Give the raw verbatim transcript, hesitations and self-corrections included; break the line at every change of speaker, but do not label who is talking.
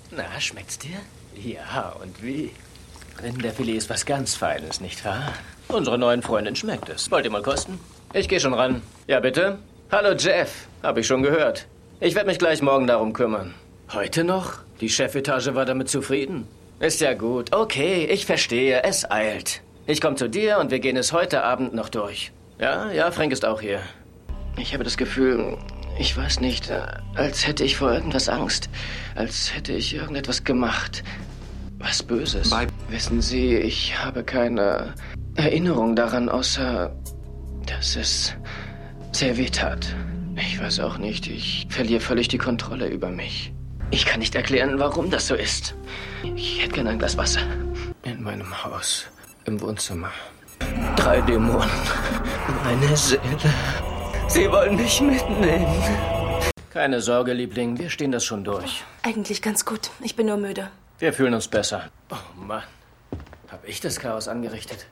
Na, schmeckt's dir? Ja, und wie? Rinderfilet ist was ganz Feines, nicht wahr? Unserer neuen Freundin schmeckt es. Wollt ihr mal kosten? Ich gehe schon ran. Ja, bitte? Hallo, Jeff. Hab ich schon gehört. Ich werde mich gleich morgen darum kümmern. Heute noch? Die Chefetage war damit zufrieden. Ist ja gut. Okay, ich verstehe. Es eilt. Ich komme zu dir und wir gehen es heute Abend noch durch. Ja, ja, Frank ist auch hier. Ich habe das Gefühl, ich weiß nicht, als hätte ich vor irgendwas Angst. Als hätte ich irgendetwas gemacht. Was Böses.
Bye.
Wissen Sie, ich habe keine Erinnerung daran, außer dass es sehr weh tat. Ich weiß auch nicht, ich verliere völlig die Kontrolle über mich. Ich kann nicht erklären, warum das so ist. Ich hätte gerne ein Glas Wasser. In meinem Haus, im Wohnzimmer. Drei Dämonen. Meine Seele. Sie wollen mich mitnehmen. Keine Sorge, Liebling, wir stehen das schon durch.
Eigentlich ganz gut. Ich bin nur müde.
Wir fühlen uns besser. Oh Mann, hab ich das Chaos angerichtet?